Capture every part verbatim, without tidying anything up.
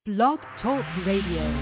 Blog Talk Radio.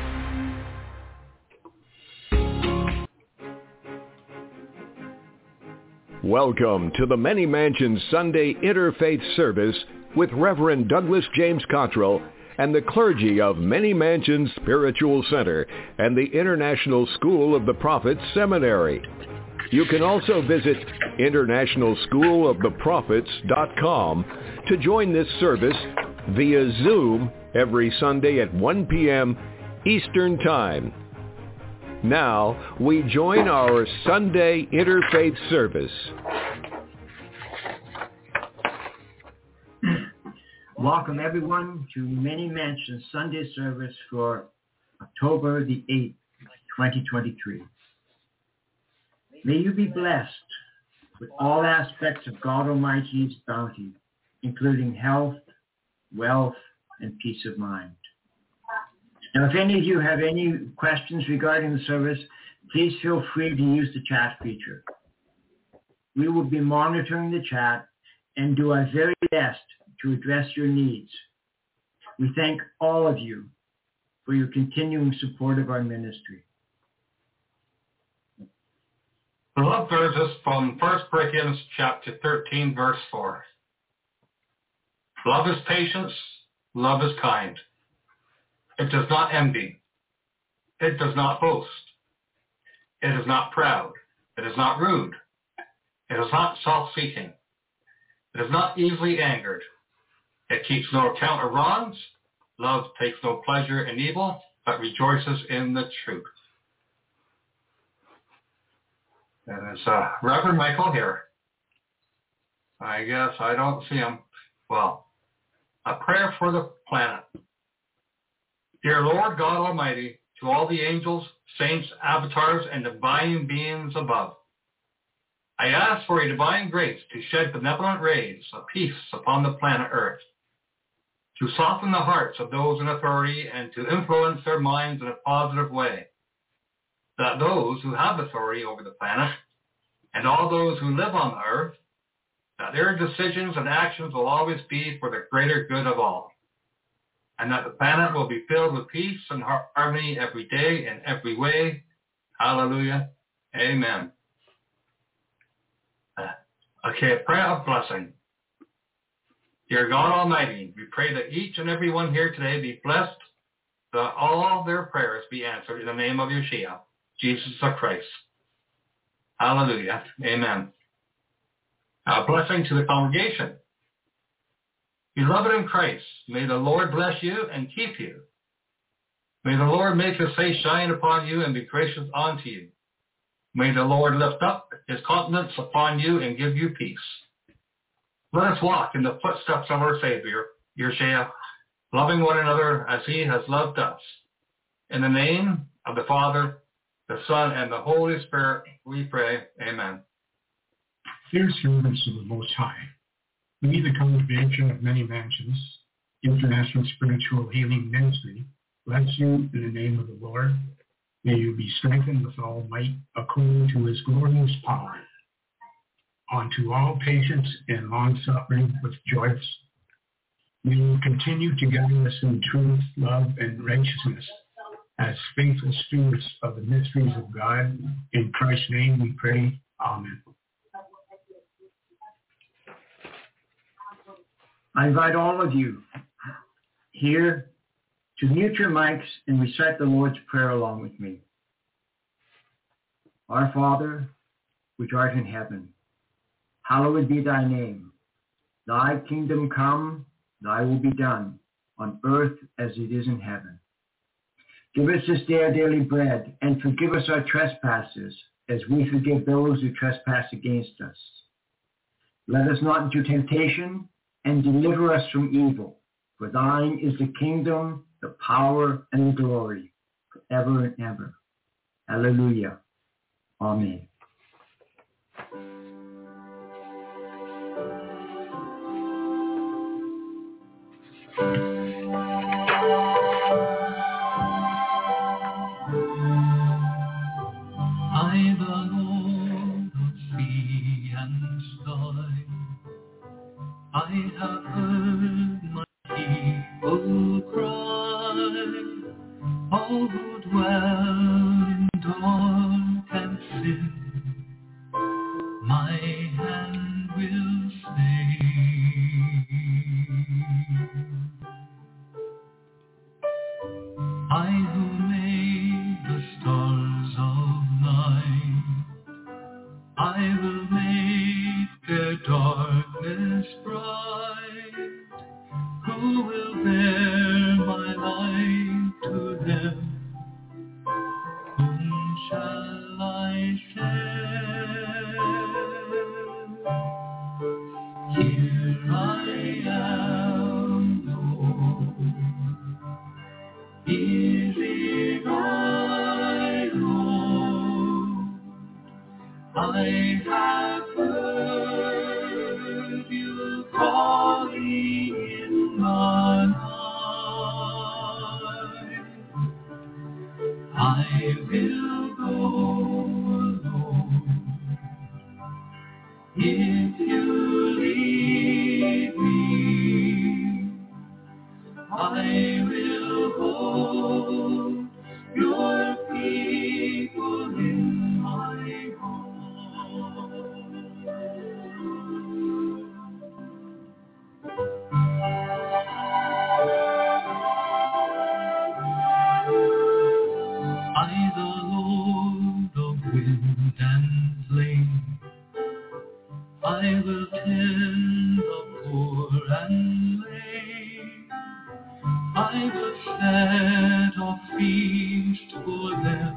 Welcome to the Many Mansions Sunday Interfaith Service with Reverend Douglas James Cottrell and the clergy of Many Mansions Spiritual Center and the International School of the Prophets Seminary. You can also visit international school of the prophets dot com to join this service via Zoom every Sunday at one p.m. Eastern Time. Now, we join our Sunday Interfaith Service. Welcome, everyone, to Many Mansions Sunday Service for October the eighth, twenty twenty-three. May you be blessed with all aspects of God Almighty's bounty, including health, wealth, and peace of mind. Now, if any of you have any questions regarding the service, please feel free to use the chat feature. We will be monitoring the chat and do our very best to address your needs. We thank all of you for your continuing support of our ministry. The love verses from First Corinthians chapter thirteen, verse four. Love is patience, love is kind. It does not envy. It does not boast. It is not proud. It is not rude. It is not self-seeking. It is not easily angered. It keeps no account of wrongs. Love takes no pleasure in evil, but rejoices in the truth. That is uh, Reverend Michael here. I guess I don't see him. Well, a prayer for the planet. Dear Lord God Almighty, to all the angels, saints, avatars, and divine beings above, I ask for a divine grace to shed benevolent rays of peace upon the planet Earth, to soften the hearts of those in authority and to influence their minds in a positive way, that those who have authority over the planet and all those who live on the earth, that their decisions and actions will always be for the greater good of all, and that the planet will be filled with peace and harmony every day in every way. Hallelujah. Amen. Uh, okay, a prayer of blessing. Dear God Almighty, we pray that each and every one here today be blessed, that all their prayers be answered in the name of Yeshua, Jesus the Christ. Hallelujah. Amen. A blessing to the congregation. Beloved in Christ, may the Lord bless you and keep you. May the Lord make his face shine upon you and be gracious unto you. May the Lord lift up his countenance upon you and give you peace. Let us walk in the footsteps of our Savior, Yeshua, loving one another as he has loved us. In the name of the Father, the Son, and the Holy Spirit, we pray. Amen. Dear servants of the Most High, we, the congregation of Many Mansions, International Spiritual Healing Ministry, bless you in the name of the Lord. May you be strengthened with all might according to his glorious power. Unto all patience and long-suffering with joyous. May you continue to guide us in truth, love, and righteousness as faithful stewards of the mysteries of God. In Christ's name we pray. Amen. I invite all of you here to mute your mics and recite the Lord's Prayer along with me. Our Father, which art in heaven, hallowed be thy name. Thy kingdom come, thy will be done, on earth as it is in heaven. Give us this day our daily bread, and forgive us our trespasses, as we forgive those who trespass against us. Let us not into temptation, and deliver us from evil. For thine is the kingdom, the power, and the glory, forever and ever. Hallelujah. Amen. I, the Lord of sea and sky, I have heard my people cry. all who dwell in dark and sin, my hand will stay. I who made the stars of night, I will make their darkness bright. Who will bear my light to them? Whom shall I send? Here I am, Lord. Is it I, Lord? I have heard you calling in my night. I will go, Lord, if you lead me. I will hold your people in my arms. I, the Lord of wind and flame, I will tend the poor and lame. I will set a feast for them.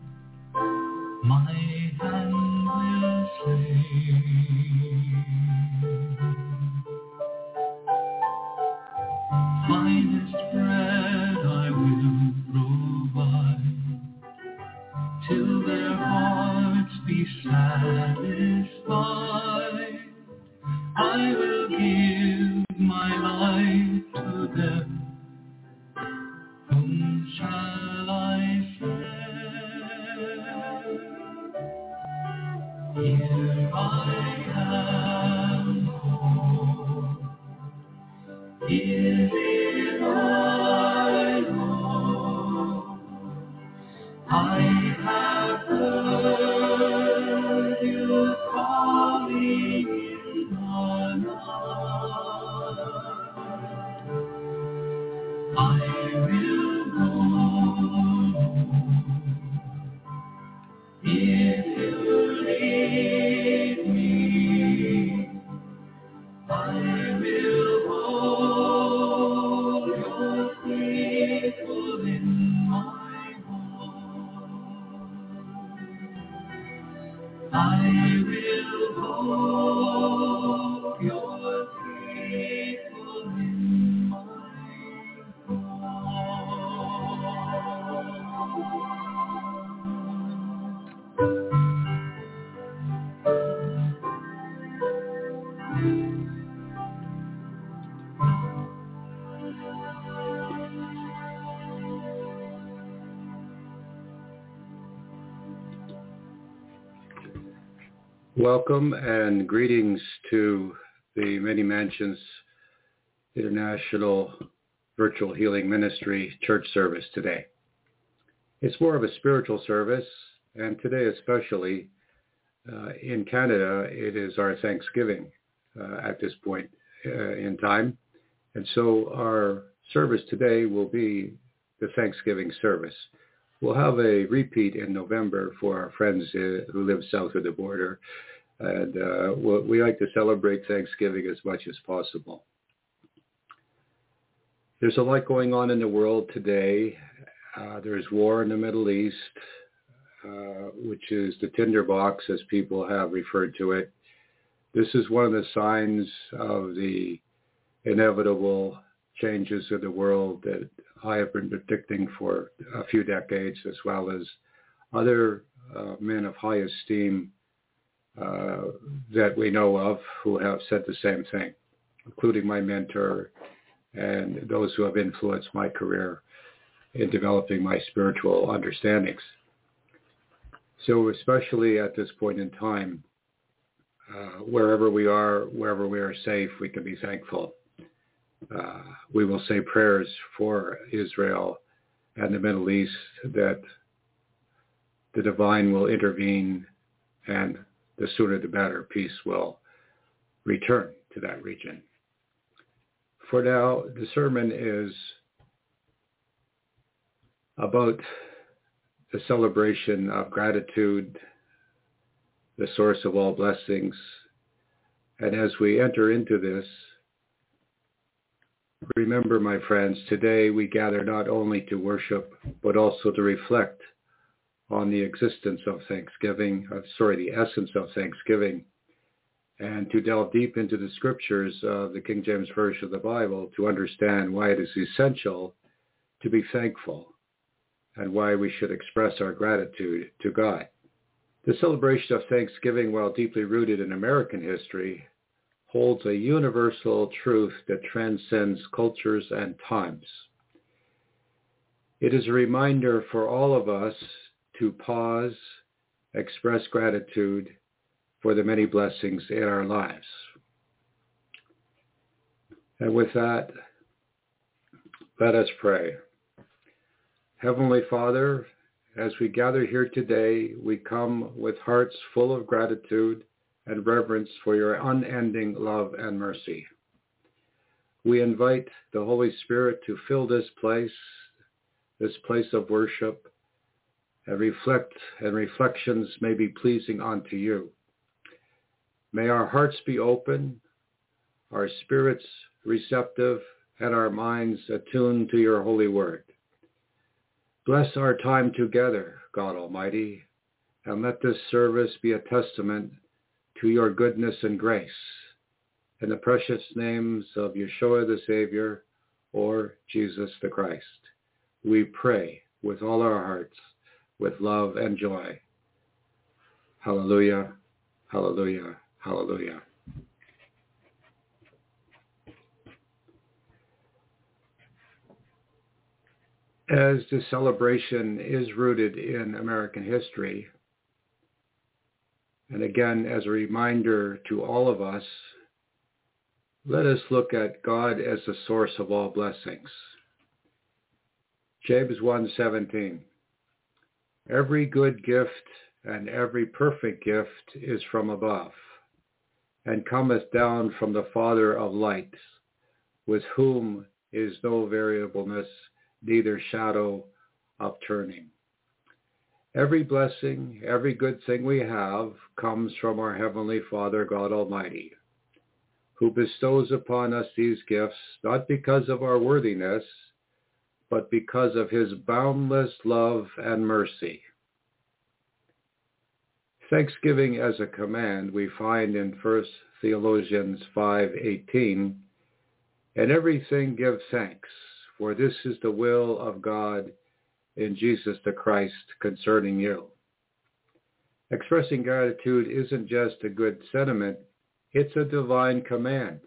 My hand will slay. Finest bread I will provide, till their hearts be satisfied. I will give my life to them. Whom shall I send? Here I am, Lord. Is it I, Lord? I have heard you calling in the night. I will go, if you lead me. I will hold your people in my arms. I will hold your people in my Welcome and greetings to the Many Mansions International Virtual Healing Ministry church service today. It's more of a spiritual service, and today especially uh, in Canada, it is our Thanksgiving uh, at this point uh, in time. And so our service today will be the Thanksgiving service. We'll have a repeat in November for our friends uh, who live south of the border. And uh, we like to celebrate Thanksgiving as much as possible. There's a lot going on in the world today. Uh, there's war in the Middle East, uh, which is the tinderbox, as people have referred to it. This is one of the signs of the inevitable changes in the world that I have been predicting for a few decades, as well as other uh, men of high esteem uh, that we know of who have said the same thing, including my mentor and those who have influenced my career in developing my spiritual understandings. So especially at this point in time, uh, wherever we are, wherever we are safe, we can be thankful. uh, we will say prayers for Israel and the Middle East, that the divine will intervene, and the sooner the better, peace will return to that region. For now, the sermon is about the celebration of gratitude, the source of all blessings. And as we enter into this, remember, my friends, today we gather not only to worship, but also to reflect on the existence of Thanksgiving, uh, sorry, the essence of Thanksgiving, and to delve deep into the scriptures of the King James Version of the Bible to understand why it is essential to be thankful and why we should express our gratitude to God. The celebration of Thanksgiving, while deeply rooted in American history, holds a universal truth that transcends cultures and times. It is a reminder for all of us to pause, express gratitude for the many blessings in our lives. And with that, let us pray. Heavenly Father, as we gather here today, we come with hearts full of gratitude and reverence for your unending love and mercy. We invite the Holy Spirit to fill this place, this place of worship, and reflect, and reflections may be pleasing unto you. May our hearts be open, our spirits receptive, and our minds attuned to your holy word. Bless our time together, God Almighty, and let this service be a testament to your goodness and grace. In the precious names of Yeshua the Savior, or Jesus the Christ, we pray with all our hearts, with love and joy. Hallelujah, hallelujah, hallelujah. As the celebration is rooted in American history, and again, as a reminder to all of us, let us look at God as the source of all blessings. James one seventeen. Every good gift and every perfect gift is from above, and cometh down from the Father of lights, with whom is no variableness, neither shadow of turning. Every blessing, every good thing we have comes from our Heavenly Father, God Almighty, who bestows upon us these gifts not because of our worthiness, but because of his boundless love and mercy. Thanksgiving as a command we find in First Thessalonians five eighteen, and everything give thanks, for this is the will of God in Jesus the Christ concerning you. Expressing gratitude isn't just a good sentiment, it's a divine command.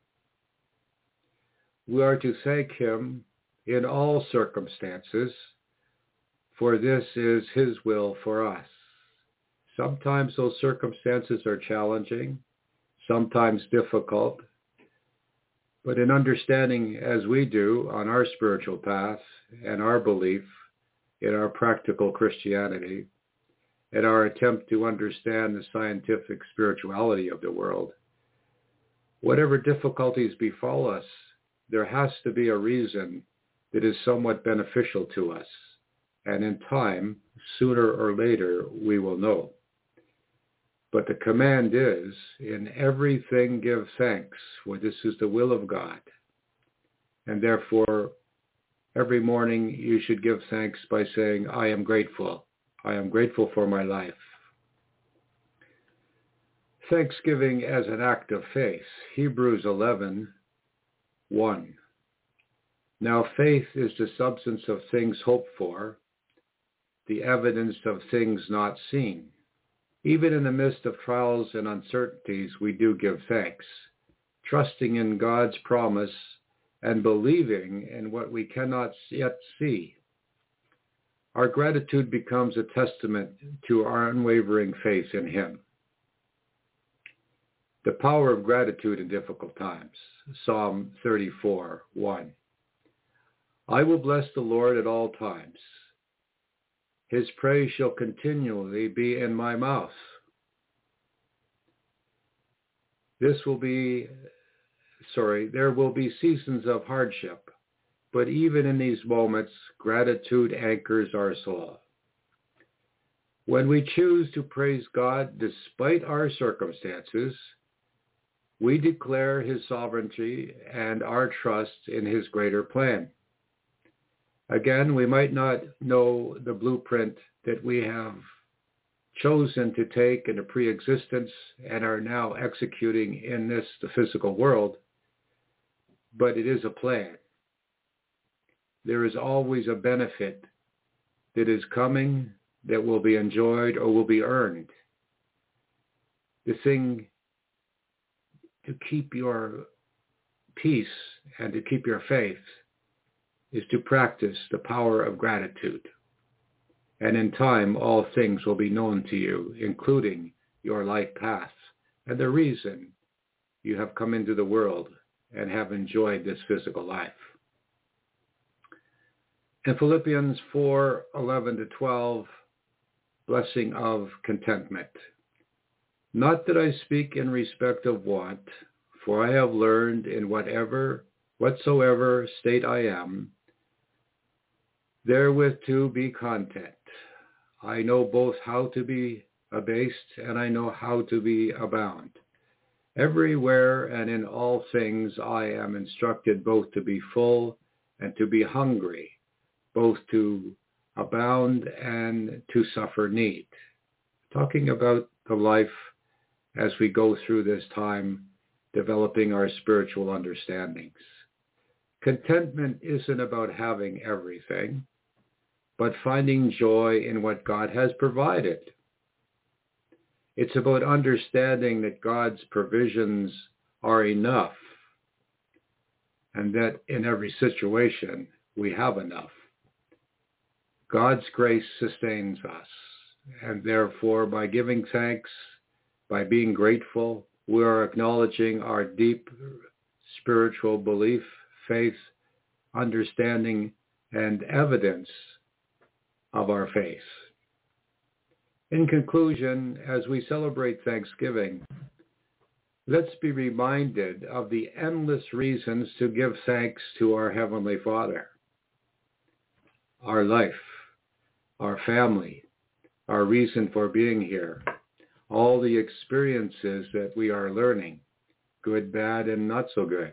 We are to thank him in all circumstances, for this is his will for us. Sometimes those circumstances are challenging, sometimes difficult, but in understanding as we do on our spiritual path and our belief in our practical Christianity and our attempt to understand the scientific spirituality of the world, whatever difficulties befall us, there has to be a reason that is somewhat beneficial to us. And in time, sooner or later, we will know. But the command is, in everything give thanks, for this is the will of God. And therefore, every morning you should give thanks by saying, I am grateful. I am grateful for my life. Thanksgiving as an act of faith. Hebrews eleven one. Now faith is the substance of things hoped for, the evidence of things not seen. Even in the midst of trials and uncertainties, we do give thanks, trusting in God's promise and believing in what we cannot yet see. Our gratitude becomes a testament to our unwavering faith in him. The power of gratitude in difficult times. Psalm thirty-four, one. I will bless the Lord at all times. His praise shall continually be in my mouth. This will be, sorry, there will be seasons of hardship, but even in these moments, gratitude anchors our soul. When we choose to praise God despite our circumstances, we declare his sovereignty and our trust in his greater plan. Again, we might not know the blueprint that we have chosen to take into pre-existence and are now executing in this, the physical world, but it is a plan. There is always a benefit that is coming that will be enjoyed or will be earned. The thing to keep your peace and to keep your faith is to practice the power of gratitude. And in time, all things will be known to you, including your life path and the reason you have come into the world and have enjoyed this physical life. In Philippians four, eleven to twelve, blessing of contentment. Not that I speak in respect of want, for I have learned in whatever, whatsoever state I am, therewith to be content. I know both how to be abased and I know how to be abound. Everywhere and in all things I am instructed both to be full and to be hungry, both to abound and to suffer need. Talking about the life as we go through this time, developing our spiritual understandings. Contentment isn't about having everything, but finding joy in what God has provided. It's about understanding that God's provisions are enough and that in every situation we have enough. God's grace sustains us, and therefore by giving thanks, by being grateful, we are acknowledging our deep spiritual belief, faith, understanding, and evidence of our faith. In conclusion, as we celebrate Thanksgiving, let's be reminded of the endless reasons to give thanks to our Heavenly Father. Our life, our family, our reason for being here, all the experiences that we are learning, good, bad, and not so good.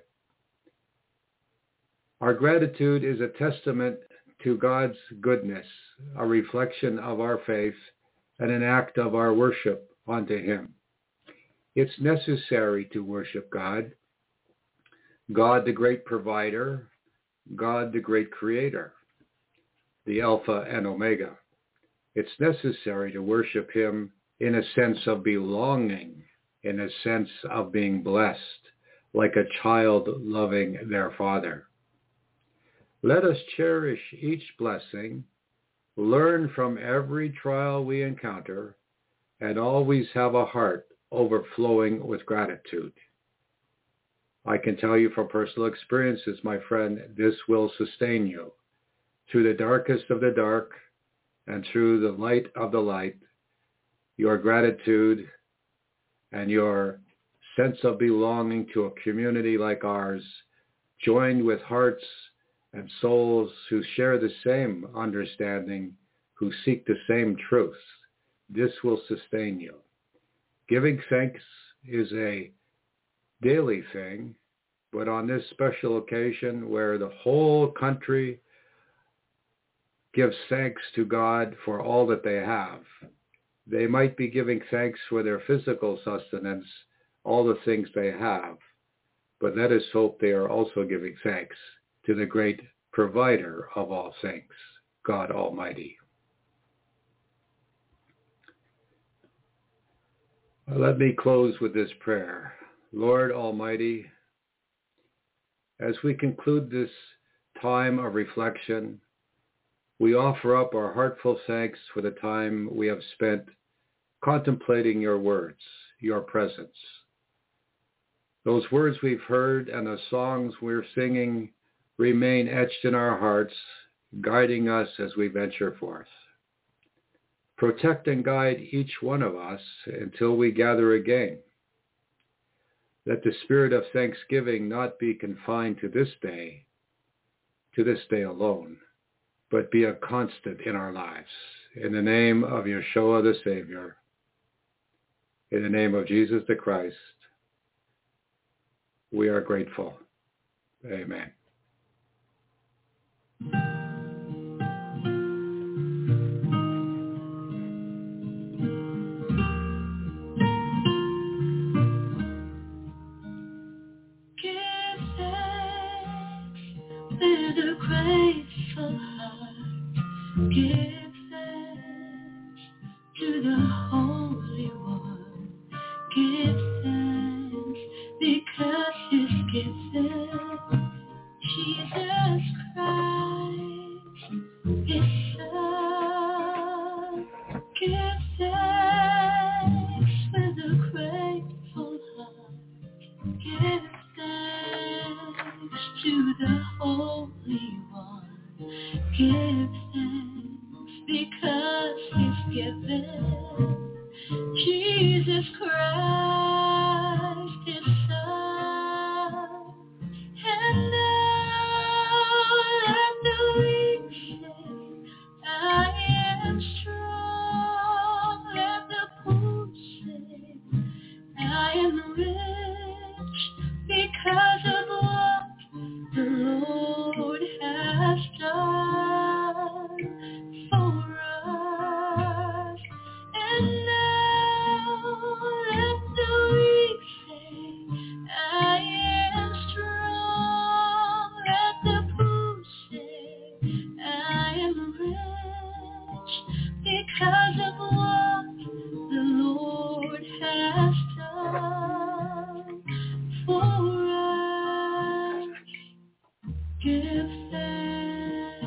Our gratitude is a testament to God's goodness, a reflection of our faith, and an act of our worship unto him. It's necessary to worship God, God the great provider, God the great creator, the Alpha and Omega. It's necessary to worship him in a sense of belonging, in a sense of being blessed, like a child loving their father. Let us cherish each blessing, learn from every trial we encounter, and always have a heart overflowing with gratitude. I can tell you from personal experiences, my friend, this will sustain you. Through the darkest of the dark and through the light of the light, your gratitude and your sense of belonging to a community like ours, joined with hearts and souls who share the same understanding, who seek the same truth, this will sustain you. Giving thanks is a daily thing, but on this special occasion where the whole country gives thanks to God for all that they have, they might be giving thanks for their physical sustenance, all the things they have, but let us hope they are also giving thanks to the great provider of all things, God Almighty. Let me close with this prayer. Lord Almighty, as we conclude this time of reflection, we offer up our heartfelt thanks for the time we have spent contemplating your words, your presence. those words we've heard and the songs we're singing remain etched in our hearts, guiding us as we venture forth. Protect and guide each one of us until we gather again. Let the spirit of thanksgiving not be confined to this day, to this day alone, but be a constant in our lives. In the name of Yeshua the Savior, in the name of Jesus the Christ, we are grateful. Amen. With a grateful heart, give thanks to the Holy One. Give thanks because He's given Jesus Christ, His Son. Give thanks with a grateful heart. Give thanks to the Holy One. Give thanks because He's given Jesus Christ, His Son. And now let the weak say, I am strong. Let the poor say, I am rich because of what the Lord has done for us. And now let the weak say, I am strong. Let the poor say, I am rich because of what the Lord has done for us. Give thanks.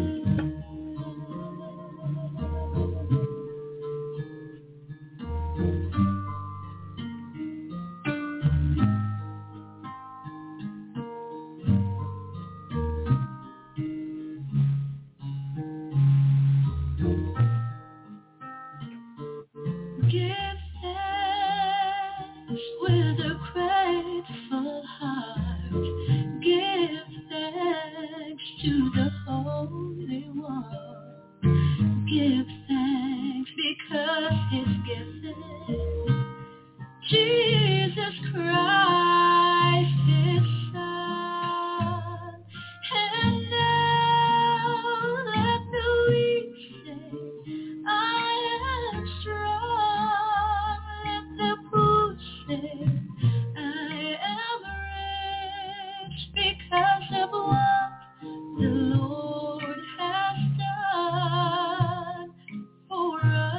Give thanks with a grateful heart. Give thanks to the Holy One. Give thanks because He's given Jesus Christ, His Son. And now let the weak say, I am strong. Let the poor say, I am rich because of what the Lord has done for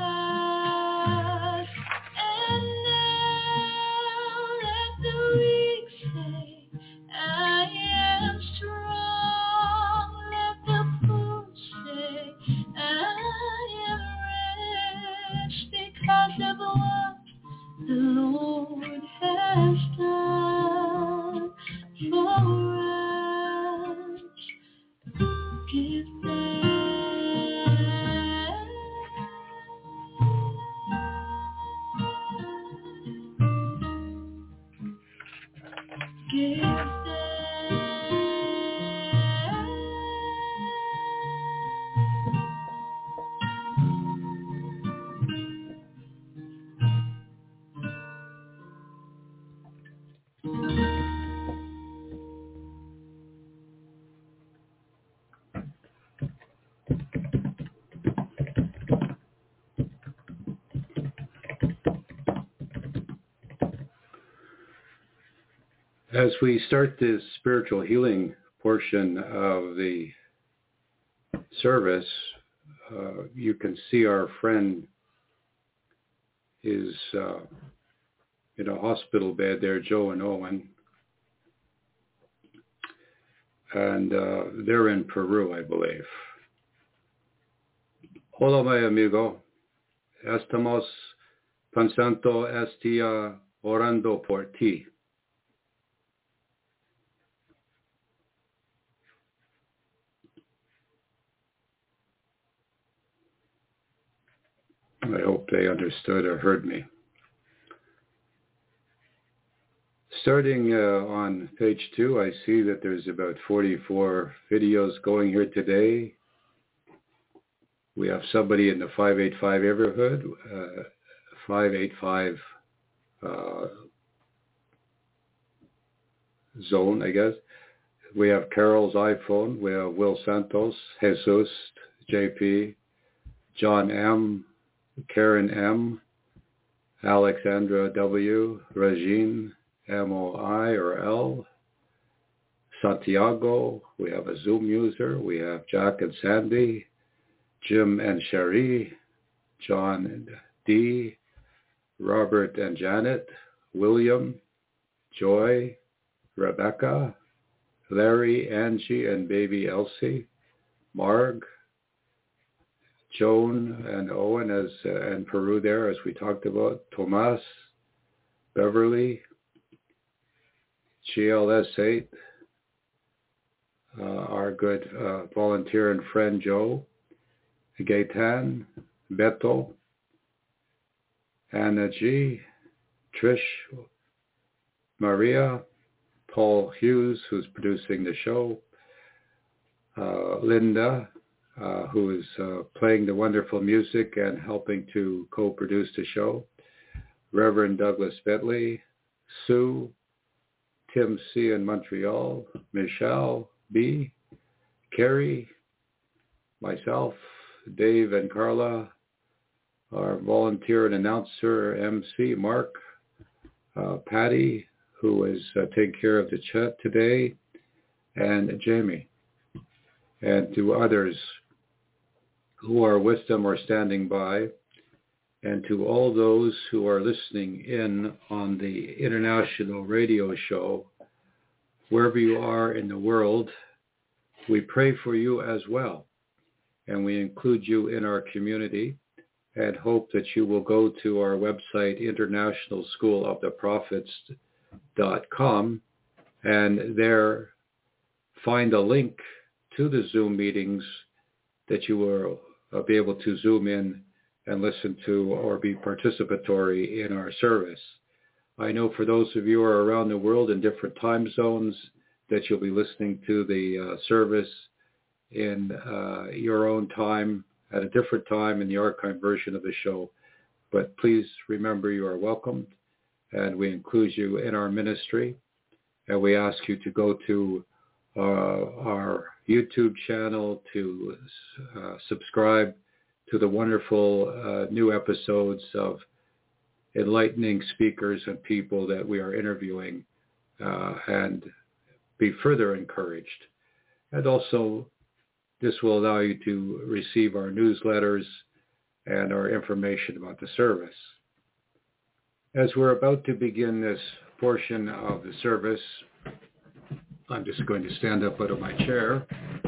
us. And now let the weak say, I am strong. Let the poor say, I am rich because of what the Lord has done for us. Give thanks. Give thanks. As we start this spiritual healing portion of the service, uh, you can see our friend is uh, in a hospital bed there, Joe and Owen. And uh, they're in Peru, I believe. Hola, mi amigo. Estamos pensando este uh, orando por ti. I hope they understood or heard me. Starting uh, on page two, I see that there's about forty-four videos going here today. We have somebody in the five eighty-five neighborhood, uh, five eighty-five uh, zone, I guess. We have Carol's iPhone. We have Will Santos, Jesus, J P, John M, Karen M, Alexandra W, Regine, M O I or L, Santiago. We have a Zoom user. We have Jack and Sandy, Jim and Cherie, John and D, Robert and Janet, William, Joy, Rebecca, Larry, Angie, and baby Elsie, Marg, Joan and Owen as uh, and Peru there, as we talked about, Tomas, Beverly, G L S eight, uh, our good uh, volunteer and friend Joe, Gaetan, Beto, Anna G, Trish, Maria, Paul Hughes, who's producing the show, uh, Linda, uh, who is uh, playing the wonderful music and helping to co-produce the show, Reverend Douglas Bentley, Sue, Tim C. in Montreal, Michelle B., Carrie, myself, Dave and Carla, our volunteer and announcer, M C, Mark, uh, Patty, who is uh, taking care of the chat today, and Jamie, and to others who are with them or standing by, and to all those who are listening in on the international radio show, wherever you are in the world, we pray for you as well. And we include you in our community and hope that you will go to our website, international school of the prophets dot com, and there find a link to the Zoom meetings that you will uh, be able to Zoom in and listen to or be participatory in our service. I know for those of you who are around the world in different time zones that you'll be listening to the uh, service in uh, your own time at a different time in the archived version of the show. But please remember you are welcomed, and we include you in our ministry. And we ask you to go to uh, our YouTube channel to uh, subscribe to the wonderful uh, new episodes of enlightening speakers and people that we are interviewing, uh, and be further encouraged. And also, this will allow you to receive our newsletters and our information about the service. As we're about to begin this portion of the service, I'm just going to stand up out of my chair.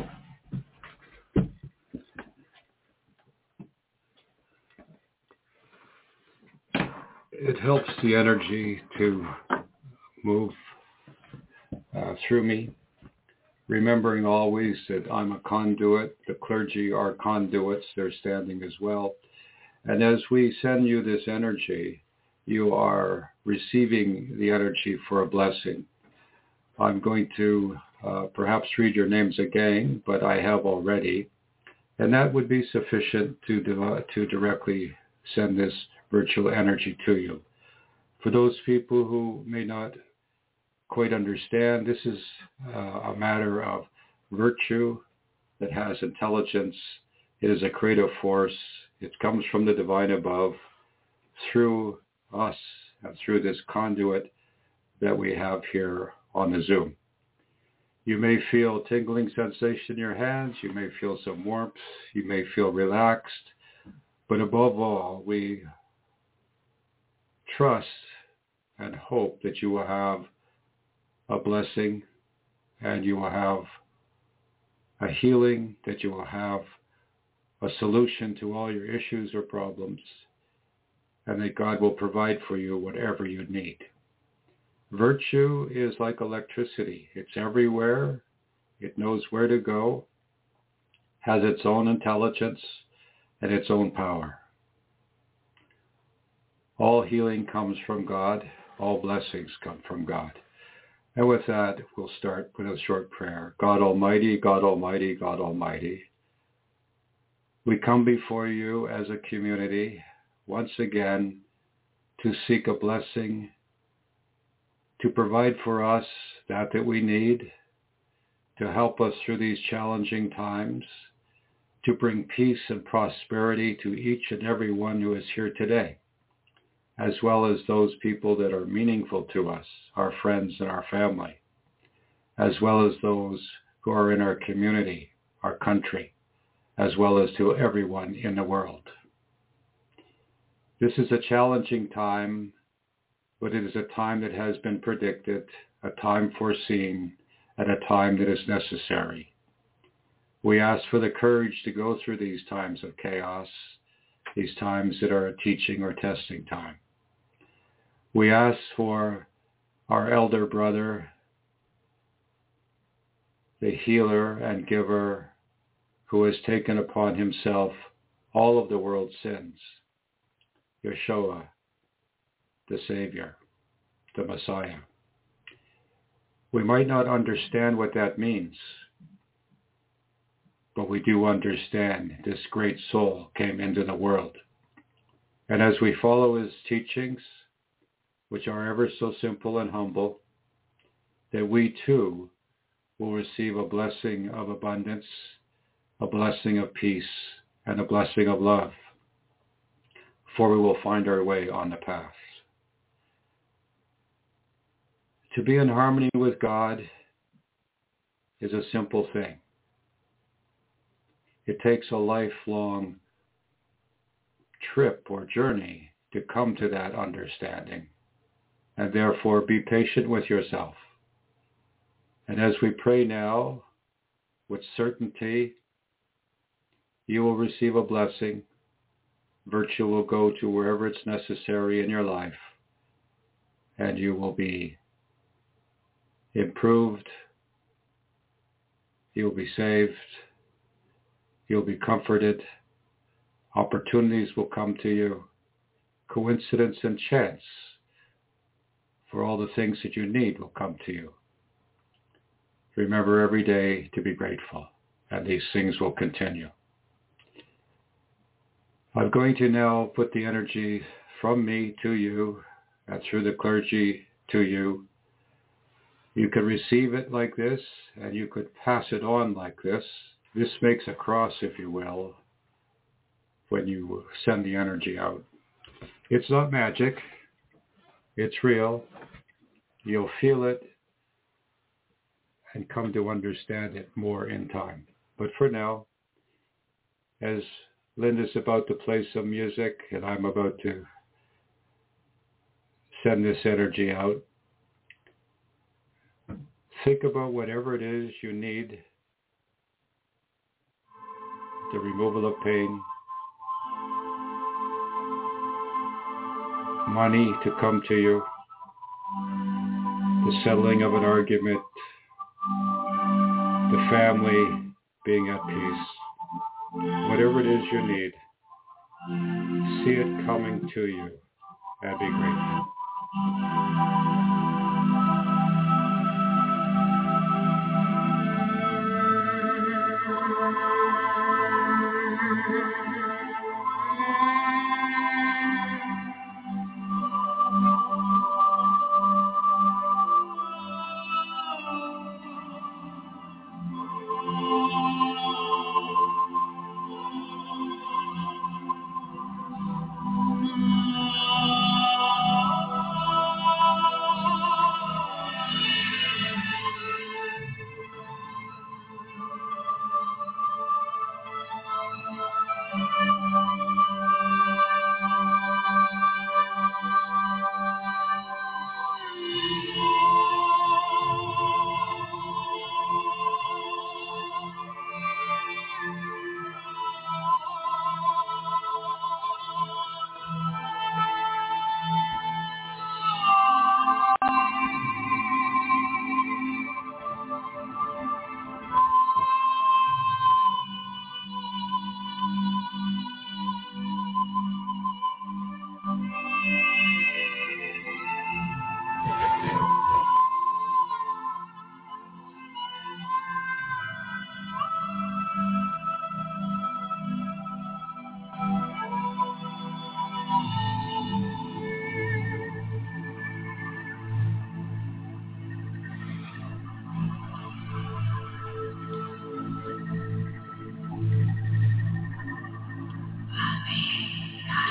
It helps the energy to move uh, through me, remembering always that I'm a conduit. The clergy are conduits. They're standing as well. And as we send you this energy, you are receiving the energy for a blessing. I'm going to uh, perhaps read your names again, but I have already. And that would be sufficient to, do, to directly send this virtual energy to you. For those people who may not quite understand, this is uh, a matter of virtue that has intelligence. It is a creative force. It comes from the divine above through us and through this conduit that we have here on the Zoom. You may feel tingling sensation in your hands. You may feel some warmth. You may feel relaxed. But above all, we trust and hope that you will have a blessing and you will have a healing, that you will have a solution to all your issues or problems, and that God will provide for you whatever you need. Virtue is like electricity. It's everywhere. It knows where to go, has its own intelligence and its own power. All healing comes from God. All blessings come from God. And with that, we'll start with a short prayer. God Almighty, God Almighty, God Almighty, we come before you as a community once again to seek a blessing, to provide for us that that we need, to help us through these challenging times, to bring peace and prosperity to each and every one who is here today, as well as those people that are meaningful to us, our friends and our family, as well as those who are in our community, our country, as well as to everyone in the world. This is a challenging time, but it is a time that has been predicted, a time foreseen, and a time that is necessary. We ask for the courage to go through these times of chaos, these times that are a teaching or testing time. We ask for our elder brother, the healer and giver, who has taken upon himself all of the world's sins, Yeshua, the Savior, the Messiah. We might not understand what that means, but we do understand this great soul came into the world. And as we follow his teachings, which are ever so simple and humble, that we too will receive a blessing of abundance, a blessing of peace, and a blessing of love, for we will find our way on the path. To be in harmony with God is a simple thing. It takes a lifelong trip or journey to come to that understanding, and therefore be patient with yourself. And as we pray now, with certainty, you will receive a blessing. Virtue will go to wherever it's necessary in your life, and you will be improved, you'll be saved, you'll be comforted, opportunities will come to you, coincidence and chance for all the things that you need will come to you. Remember every day to be grateful, and these things will continue. I'm going to now put the energy from me to you, and through the clergy to you. You could receive it like this, and you could pass it on like this. This makes a cross, if you will, when you send the energy out. It's not magic. It's real. You'll feel it and come to understand it more in time. But for now, as Linda's about to play some music and I'm about to send this energy out, think about whatever it is you need, the removal of pain, money to come to you, the settling of an argument, the family being at peace. Whatever it is you need, see it coming to you and be grateful.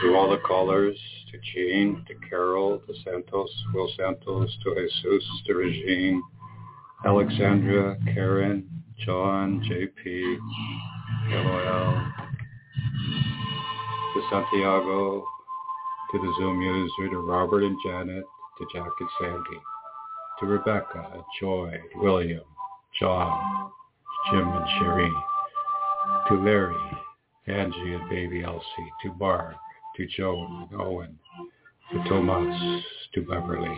to all the callers, to Jean, to Carol, to Santos, Will Santos, to Jesus, to Regine, Alexandra, Karen, John, J P, L O L, to Santiago, to the Zoom user, to Robert and Janet, to Jack and Sandy, to Rebecca, Joy, William, John, Jim and Sherry, to Larry, Angie and baby Elsie, to Barb, to Joan and Owen, to Tomas, to Beverly.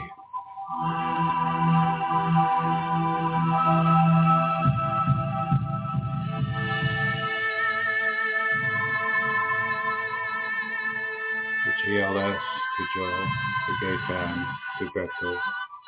To G L S, to Joe, to Gaetan, to Beto,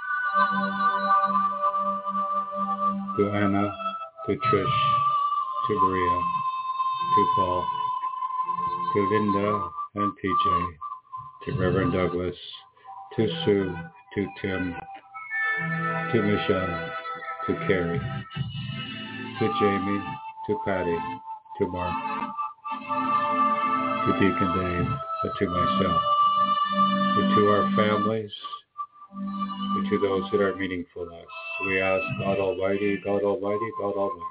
to Anna, to Trish, to Maria, to Paul, to Linda and P J, to Reverend Douglas, to Sue, to Tim, to Michelle, to Carrie, to Jamie, to Patty, to Mark, to Deacon Dave, and to myself, and to our families, and to those that are meaningful to us. We ask God Almighty, God Almighty, God Almighty.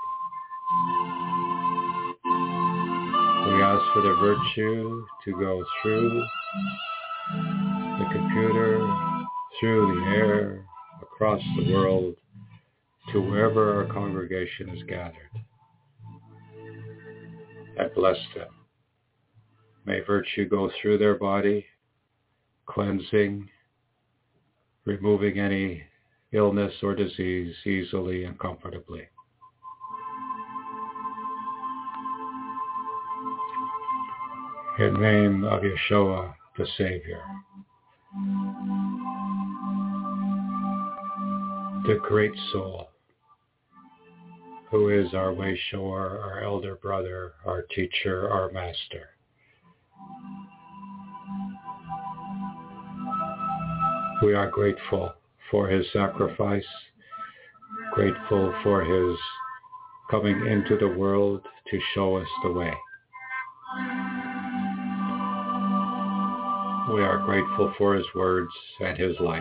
We ask for the virtue to go through the computer, through the air, across the world, to wherever our congregation is gathered. And bless them. May virtue go through their body, cleansing, removing any illness or disease easily and comfortably. In the name of Yeshua, the Savior, the great soul, who is our way shower, our elder brother, our teacher, our master. We are grateful for his sacrifice, grateful for his coming into the world to show us the way. We are grateful for his words and his light.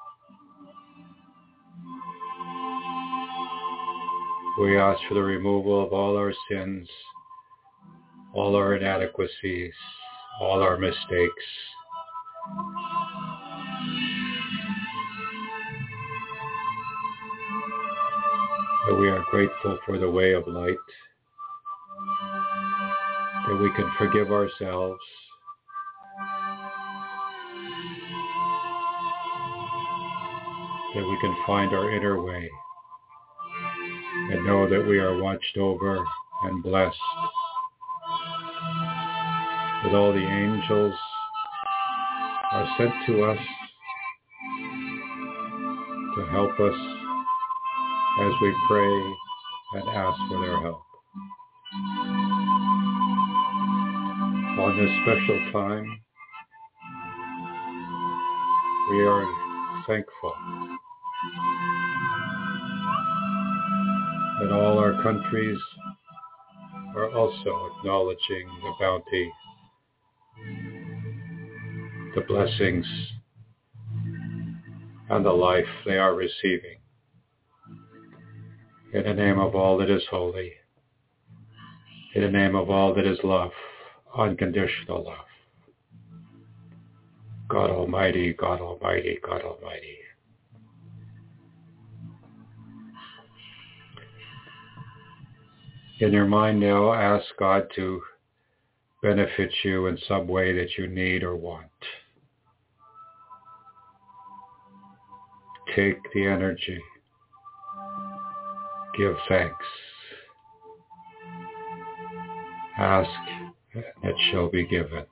We ask for the removal of all our sins, all our inadequacies, all our mistakes. And we are grateful for the way of light, that we can forgive ourselves, that we can find our inner way, and know that we are watched over and blessed, that all the angels are sent to us to help us as we pray and ask for their help. On this special time, we are thankful that all our countries are also acknowledging the bounty, the blessings, and the life they are receiving. In the name of all that is holy, in the name of all that is love, unconditional love. God Almighty, God Almighty, God Almighty. In your mind now, ask God to benefit you in some way that you need or want. Take the energy. Give thanks. Ask, and it shall be given.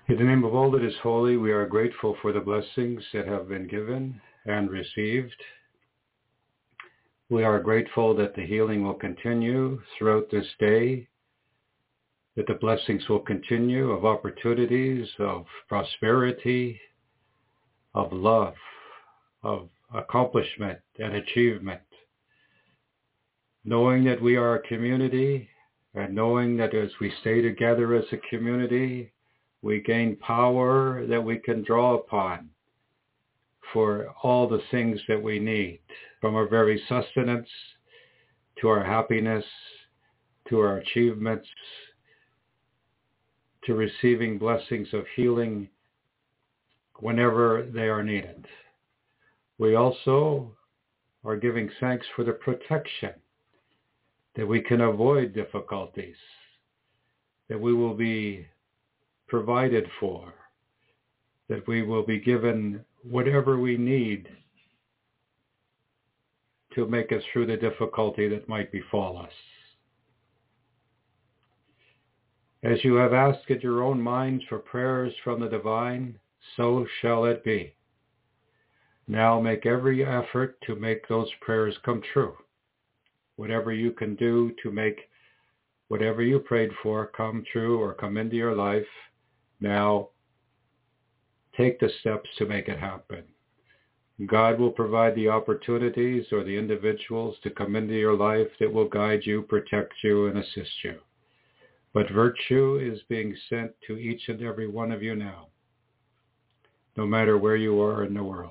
In the name of all that is holy, we are grateful for the blessings that have been given and received. We are grateful that the healing will continue throughout this day, that the blessings will continue of opportunities, of prosperity, of love, of accomplishment and achievement. Knowing that we are a community, and knowing that as we stay together as a community, we gain power that we can draw upon for all the things that we need, from our very sustenance to our happiness, to our achievements, to receiving blessings of healing whenever they are needed. We also are giving thanks for the protection, that we can avoid difficulties, that we will be provided for, that we will be given whatever we need to make us through the difficulty that might befall us. As you have asked at your own minds for prayers from the divine, so shall it be. Now make every effort to make those prayers come true. Whatever you can do to make whatever you prayed for come true or come into your life, now take the steps to make it happen. God will provide the opportunities or the individuals to come into your life that will guide you, protect you, and assist you. But virtue is being sent to each and every one of you now, no matter where you are in the world.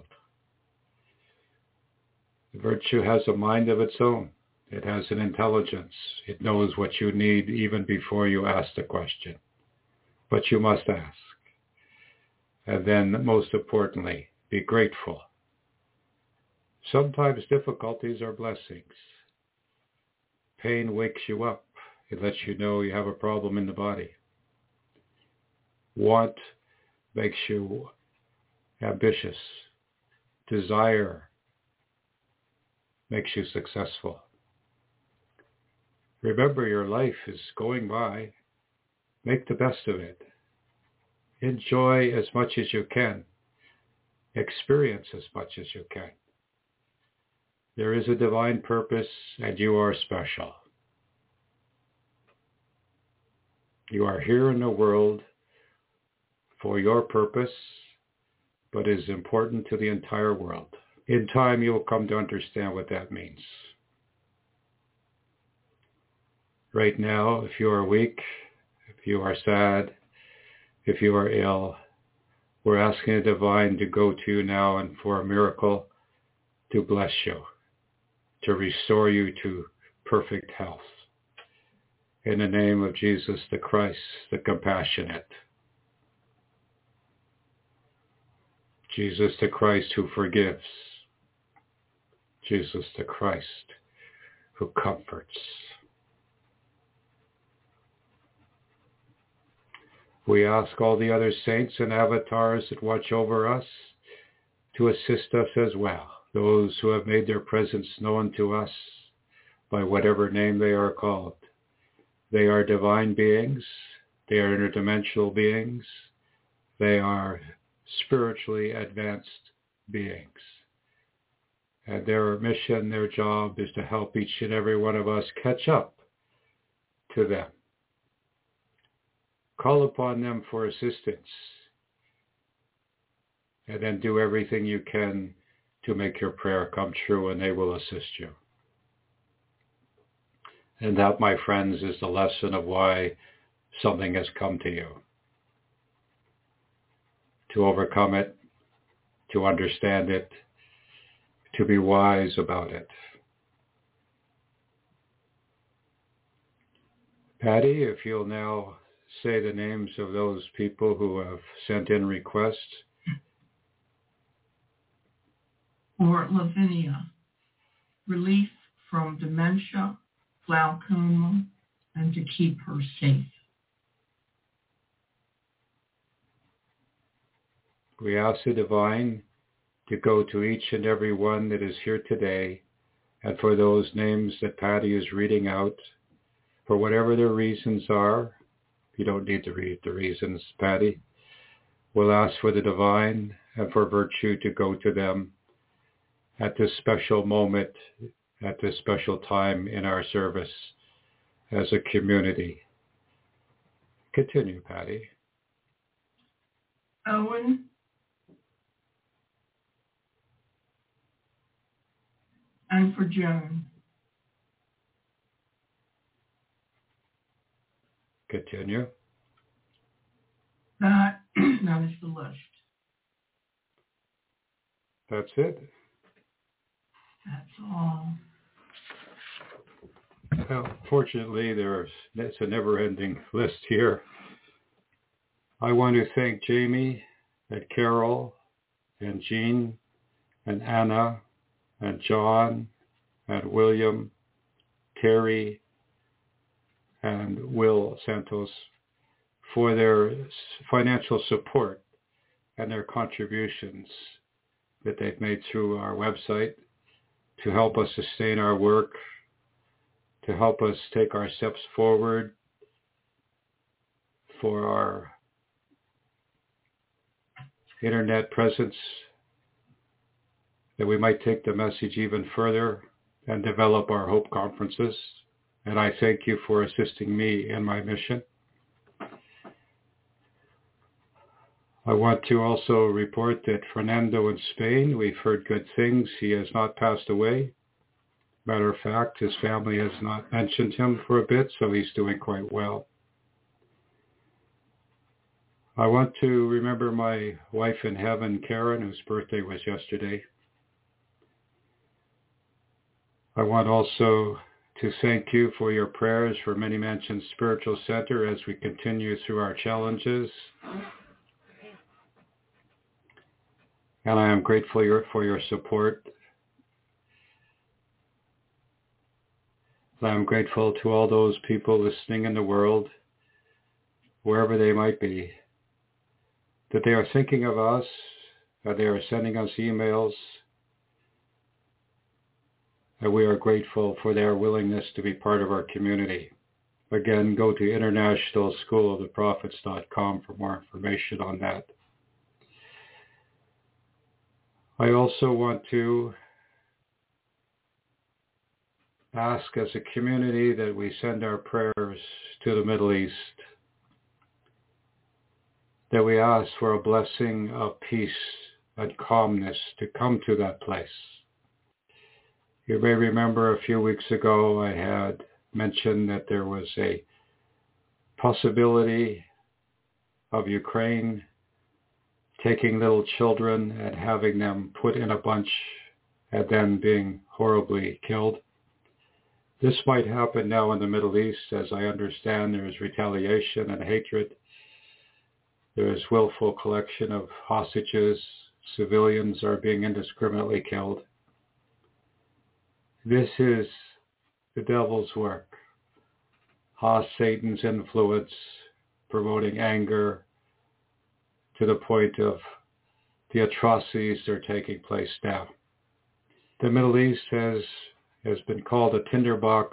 Virtue has a mind of its own. It has an intelligence. It knows what you need even before you ask the question. But you must ask. And then, most importantly, be grateful. Sometimes difficulties are blessings. Pain wakes you up. It lets you know you have a problem in the body. Want makes you ambitious. Desire makes you successful. Remember, your life is going by. Make the best of it. Enjoy as much as you can. Experience as much as you can. There is a divine purpose, and you are special. You are here in the world for your purpose, but is important to the entire world. In time, you will come to understand what that means. Right now, if you are weak, if you are sad, if you are ill, we're asking the divine to go to you now and for a miracle to bless you, to restore you to perfect health. In the name of Jesus the Christ, the compassionate. Jesus the Christ who forgives. Jesus the Christ who comforts. We ask all the other saints and avatars that watch over us to assist us as well. Those who have made their presence known to us by whatever name they are called. They are divine beings. They are interdimensional beings. They are spiritually advanced beings. And their mission, their job is to help each and every one of us catch up to them. Call upon them for assistance. And then do everything you can to make your prayer come true, and they will assist you. And that, my friends, is the lesson of why something has come to you. To overcome it, to understand it, to be wise about it. Patty, if you'll now say the names of those people who have sent in requests. For Lavinia, relief from dementia, glaucoma, and to keep her safe. We ask the divine to go to each and every one that is here today, and for those names that Patty is reading out, for whatever their reasons are. You don't need to read the reasons, Patty. We'll ask for the divine and for virtue to go to them at this special moment, at this special time in our service as a community. Continue, Patty. Owen, and for Joan. Continue. That, that is the list. That's it. That's all. Well, fortunately, there's it's a never-ending list here. I want to thank Jamie and Carol and Jean and Anna and John and William, Terry, and Will Santos for their financial support and their contributions that they've made through our website to help us sustain our work, to help us take our steps forward for our internet presence, that we might take the message even further and develop our Hope Conferences. And I thank you for assisting me in my mission. I want to also report that Fernando in Spain, we've heard good things. He has not passed away. Matter of fact, his family has not mentioned him for a bit, so he's doing quite well. I want to remember my wife in heaven, Karen, whose birthday was yesterday. I want also to thank you for your prayers for Many Mansions Spiritual Center as we continue through our challenges. And I am grateful for your support. I am grateful to all those people listening in the world, wherever they might be, that they are thinking of us, that they are sending us emails, and we are grateful for their willingness to be part of our community. Again, go to international school of the prophets dot com for more information on that. I also want to ask as a community that we send our prayers to the Middle East, that we ask for a blessing of peace and calmness to come to that place. You may remember a few weeks ago I had mentioned that there was a possibility of Ukraine taking little children and having them put in a bunch and then being horribly killed. This might happen now in the Middle East. As I understand, there is retaliation and hatred. There is willful collection of hostages. Civilians are being indiscriminately killed. This is the devil's work. Ha, Satan's influence, promoting anger to the point of the atrocities that are taking place now. The Middle East has, has been called a tinderbox,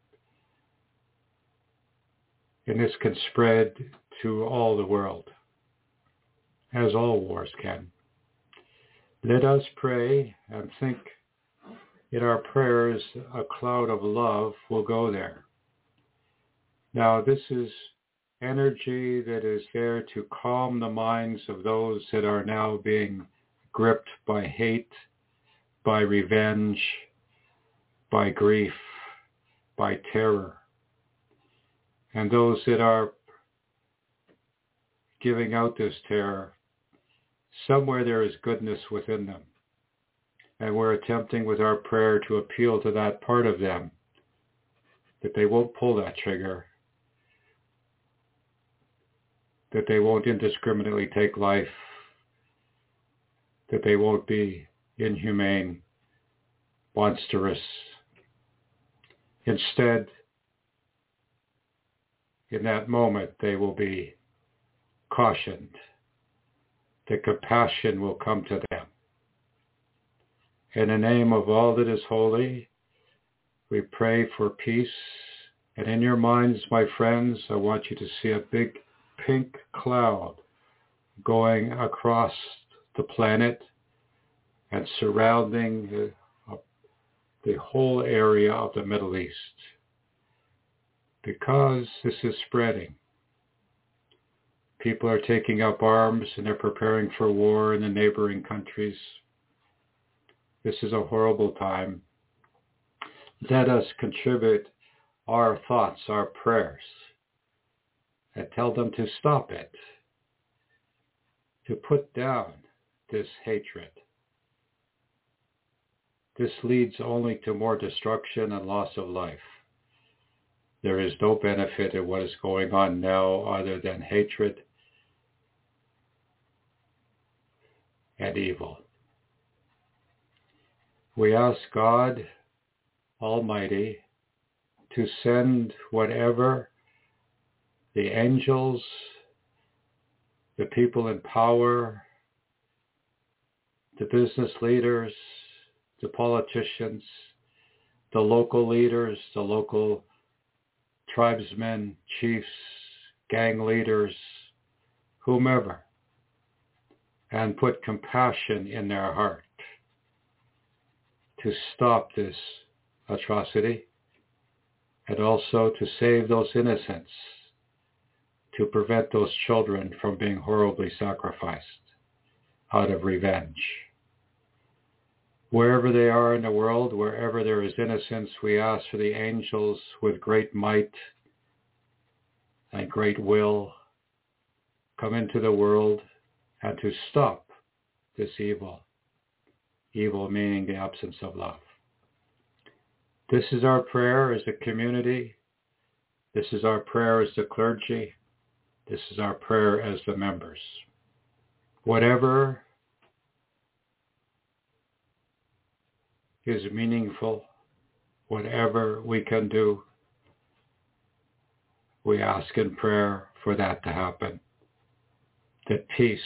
and this can spread to all the world, as all wars can. Let us pray and think in our prayers a cloud of love will go there. Now, this is energy that is there to calm the minds of those that are now being gripped by hate, by revenge, by grief, by terror. And those that are giving out this terror, somewhere there is goodness within them. And we're attempting with our prayer to appeal to that part of them, that they won't pull that trigger, that they won't indiscriminately take life, that they won't be inhumane, monstrous. Instead, in that moment, they will be cautioned. The compassion will come to them. In the name of all that is holy, we pray for peace. And in your minds, my friends, I want you to see a big pink cloud going across the planet and surrounding the, uh, the whole area of the Middle East. Because this is spreading. People are taking up arms and they're preparing for war in the neighboring countries. This is a horrible time. Let us contribute our thoughts, our prayers, and tell them to stop it, to put down this hatred. This leads only to more destruction and loss of life. There is no benefit in what is going on now other than hatred and evil. We ask God Almighty to send whatever the angels, the people in power, the business leaders, the politicians, the local leaders, the local tribesmen, chiefs, gang leaders, whomever, and put compassion in their heart to stop this atrocity and also to save those innocents, to prevent those children from being horribly sacrificed out of revenge. Wherever they are in the world, wherever there is innocence, we ask for the angels with great might and great will come into the world and to stop this evil. Evil meaning the absence of love. This is our prayer as a community. This is our prayer as the clergy. This is our prayer as the members. Whatever is meaningful, whatever we can do, we ask in prayer for that to happen. That peace,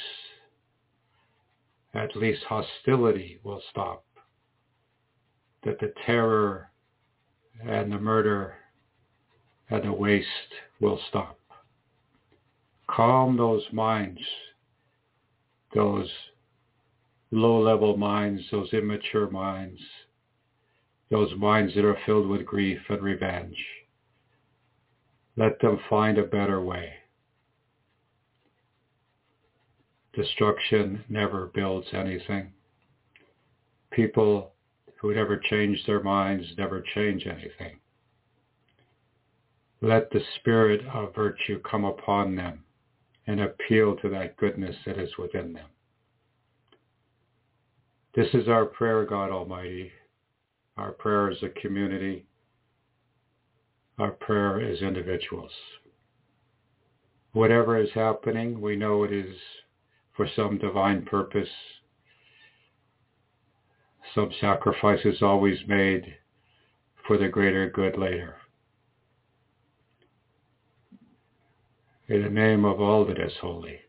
at least hostility, will stop. That the terror and the murder and the waste will stop. Calm those minds, those low-level minds, those immature minds, those minds that are filled with grief and revenge. Let them find a better way. Destruction never builds anything. People who never change their minds never change anything. Let the spirit of virtue come upon them and appeal to that goodness that is within them. This is our prayer, God Almighty. Our prayer as a community. Our prayer as individuals. Whatever is happening, we know it is for some divine purpose. Some sacrifice is always made for the greater good later. In the name of all that is holy,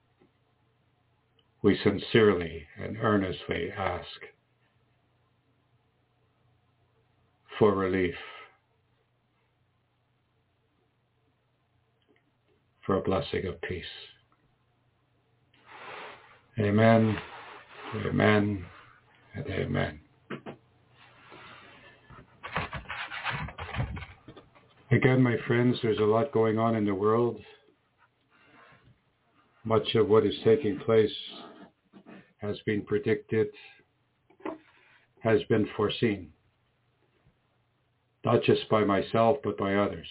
we sincerely and earnestly ask for relief, for a blessing of peace. Amen, amen, and amen. Again, my friends, there's a lot going on in the world. Much of what is taking place has been predicted, has been foreseen, not just by myself, but by others.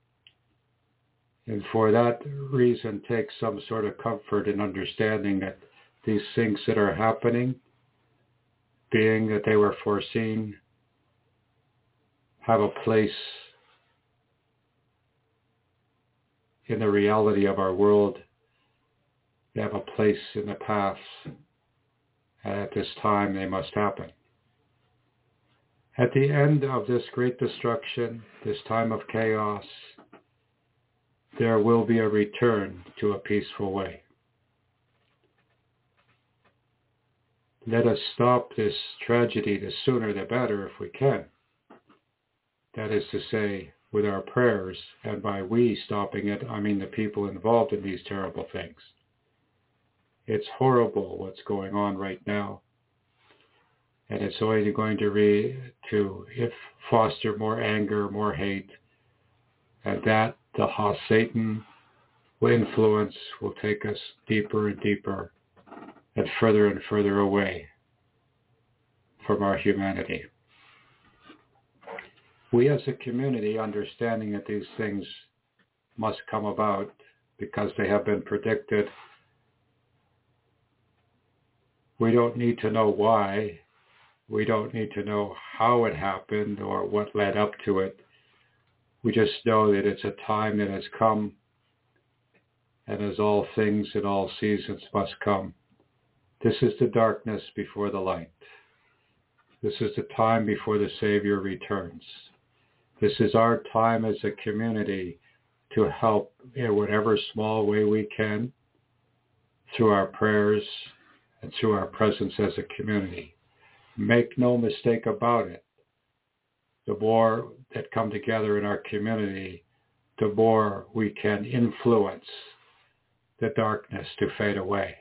And for that reason, take some sort of comfort in understanding that these things that are happening, being that they were foreseen, have a place in the reality of our world. They have a place in the past, and at this time they must happen. At the end of this great destruction, this time of chaos, there will be a return to a peaceful way. Let us stop this tragedy, the sooner the better if we can. That is to say, with our prayers, and by we stopping it, I mean the people involved in these terrible things. It's horrible what's going on right now. And it's only going to, re, to if foster more anger, more hate. And that, the how Satan will influence, will take us deeper and deeper and further and further away from our humanity. We as a community, understanding that these things must come about because they have been predicted, we don't need to know why. We don't need to know how it happened or what led up to it. We just know that it's a time that has come, and as all things in all seasons must come. This is the darkness before the light. This is the time before the Savior returns. This is our time as a community to help in whatever small way we can through our prayers and through our presence as a community. Make no mistake about it. The more that come together in our community, the more we can influence the darkness to fade away.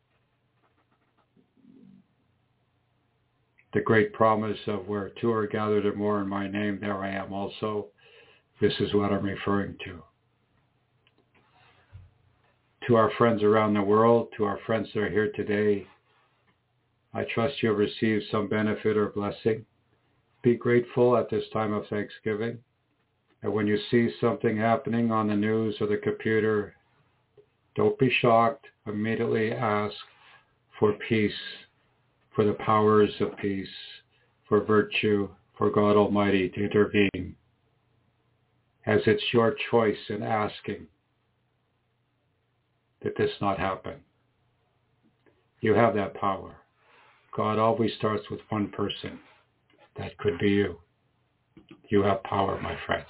The great promise of where two are gathered or more in my name, there I am also. This is what I'm referring to. To our friends around the world, to our friends that are here today, I trust you have received some benefit or blessing. Be grateful at this time of Thanksgiving. And when you see something happening on the news or the computer, don't be shocked. Immediately ask for peace, for the powers of peace, for virtue, for God Almighty to intervene, as it's your choice in asking that this not happen. You have that power. God always starts with one person. That could be you. You have power, my friends.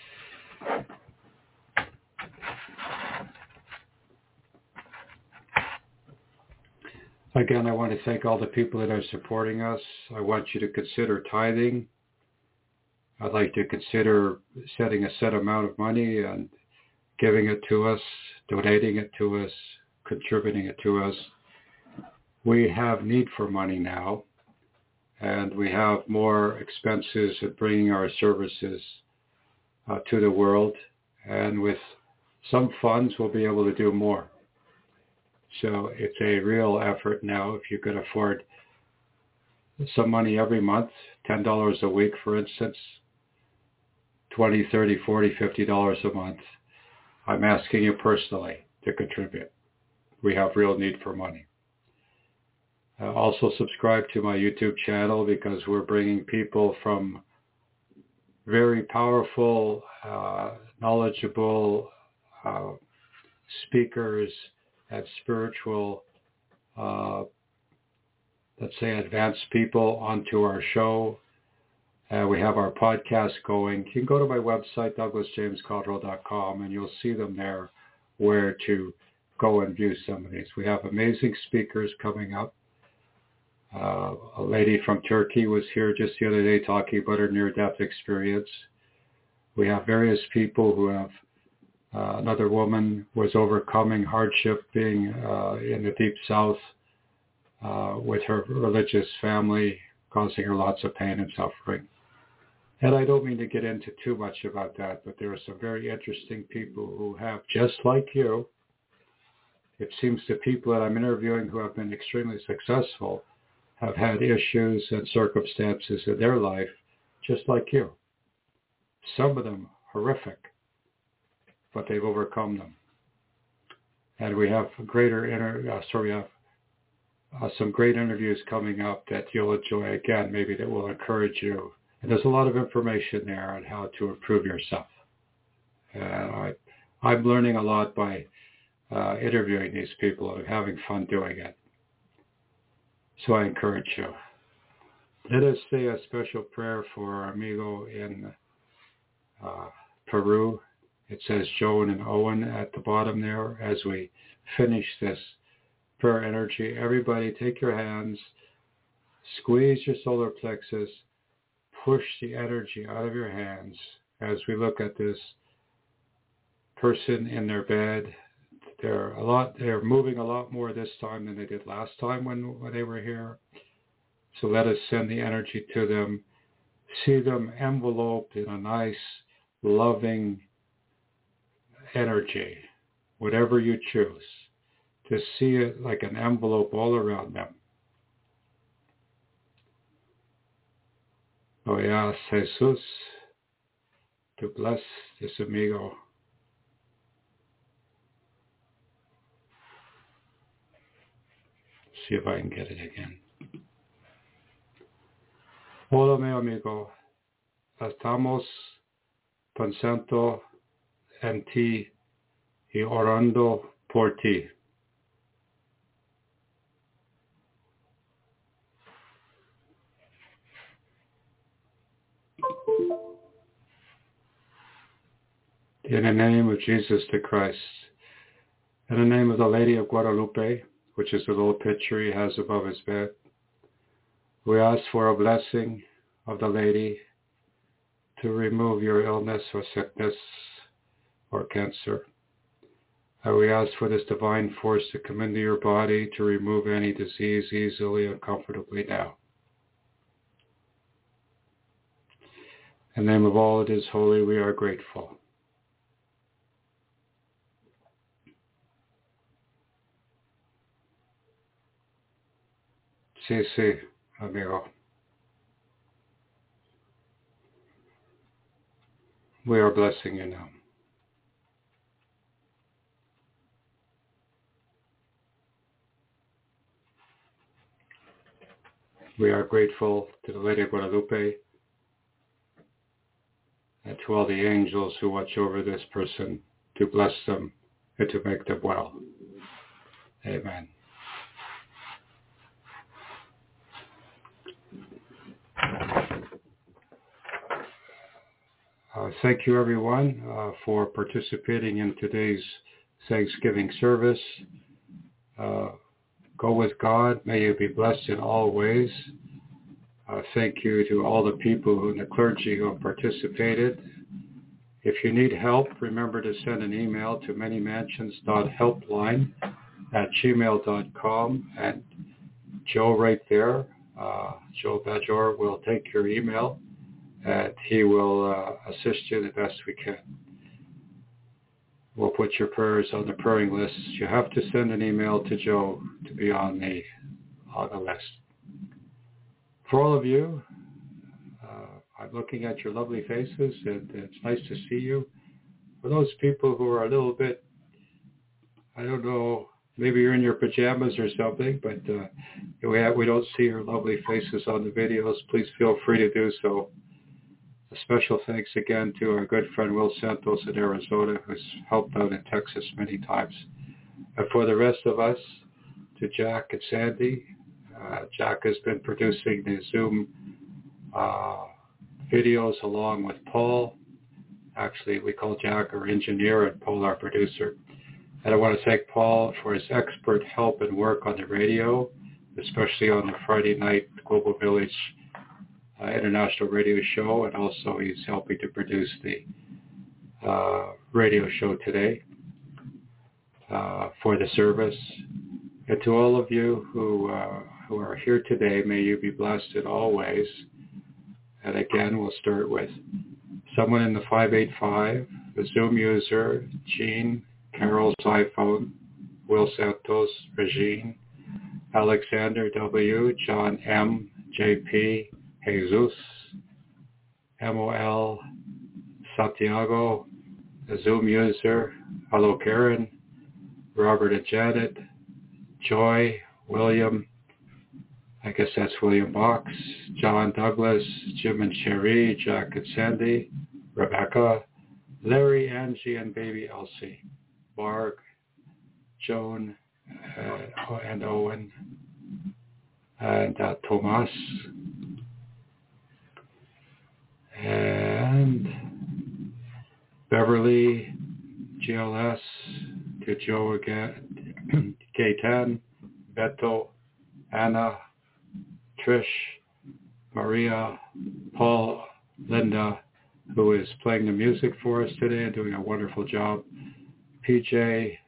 Again, I want to thank all the people that are supporting us. I want you to consider tithing. I'd like to consider setting a set amount of money and giving it to us, donating it to us, contributing it to us. We have need for money now, and we have more expenses of bringing our services uh, to the world. And with some funds, we'll be able to do more. So it's a real effort now. If you could afford some money every month, ten dollars a week, for instance, twenty, thirty, forty, fifty dollars a month, I'm asking you personally to contribute. We have real need for money. Uh, also subscribe to my YouTube channel because we're bringing people from very powerful, uh, knowledgeable uh, speakers and spiritual, uh, let's say advanced people onto our show. Uh, we have our podcast going. You can go to my website, douglas james cottrell dot com, and you'll see them there where to go and view some of these. We have amazing speakers coming up. Uh, a lady from Turkey was here just the other day talking about her near-death experience. We have various people who have, uh, another woman was overcoming hardship being uh, in the Deep South uh, with her religious family, causing her lots of pain and suffering. And I don't mean to get into too much about that, but there are some very interesting people who have, just like you, it seems the people that I'm interviewing who have been extremely successful have had issues and circumstances in their life just like you. Some of them horrific, but they've overcome them. And we have greater inter- uh, sorry, we have uh, some great interviews coming up that you'll enjoy again, maybe that will encourage you. And there's a lot of information there on how to improve yourself. Uh, I, I'm learning a lot by uh, interviewing these people and having fun doing it. So I encourage you. Let us say a special prayer for our amigo in uh, Peru. It says Joan and Owen at the bottom there as we finish this prayer energy. Everybody take your hands, squeeze your solar plexus, push the energy out of your hands as we look at this person in their bed, they're a lot, they're moving a lot more this time than they did last time when, when they were here. So let us send the energy to them, see them enveloped in a nice, loving energy, whatever you choose, to see it like an envelope all around them. Oyas Jesus, to bless this amigo. See if I can get it again. Hola, mi amigo. Estamos pensando en ti y orando por ti. In the name of Jesus the Christ, in the name of the Lady of Guadalupe, which is the little picture he has above his bed, we ask for a blessing of the Lady to remove your illness or sickness or cancer. And we ask for this divine force to come into your body to remove any disease easily and comfortably now. In the name of all that is holy, we are grateful. Sí, sí, amigo. We are blessing you now. We are grateful to the Lady of Guadalupe and to all the angels who watch over this person to bless them and to make them well. Amen. Uh, thank you, everyone, uh, for participating in today's Thanksgiving service. Uh, go with God. May you be blessed in all ways. Uh, thank you to all the people in the clergy who have participated. If you need help, remember to send an email to many mansions dot helpline at gmail dot com. And Joe right there, uh, Joe Bajor, will take your email and he will uh, assist you the best we can. We'll put your prayers on the praying list. You have to send an email to Joe to be on the, on the list. For all of you, uh, I'm looking at your lovely faces, and it's nice to see you. For those people who are a little bit, I don't know, maybe you're in your pajamas or something, but uh, we, have, we don't see your lovely faces on the videos. Please feel free to do so. A special thanks again to our good friend Will Santos in Arizona, who's helped out in Texas many times. And for the rest of us, to Jack and Sandy. Uh, Jack has been producing the Zoom uh, videos along with Paul. Actually, we call Jack our engineer and Paul our producer. And I want to thank Paul for his expert help and work on the radio, especially on the Friday night Global Village uh, International Radio Show, and also he's helping to produce the uh, radio show today uh, for the service. And to all of you who uh, who are here today, may you be blessed in all ways. And again, we'll start with someone in the five eight five, the Zoom user, Jean, Carol's iPhone, Will Santos, Regine, Alexander W., John M., J P, Jesus, M O L, Santiago, the Zoom user, hello Karen, Robert and Janet, Joy, William, I guess that's William Box, John Douglas, Jim and Sherry, Jack and Sandy, Rebecca, Larry, Angie, and baby Elsie, Barg, Joan, uh, and Owen, and uh, Tomas, and Beverly, G L S, to Joe again, K ten, Beto, Anna, Trish, Maria, Paul, Linda, who is playing the music for us today and doing a wonderful job, P J,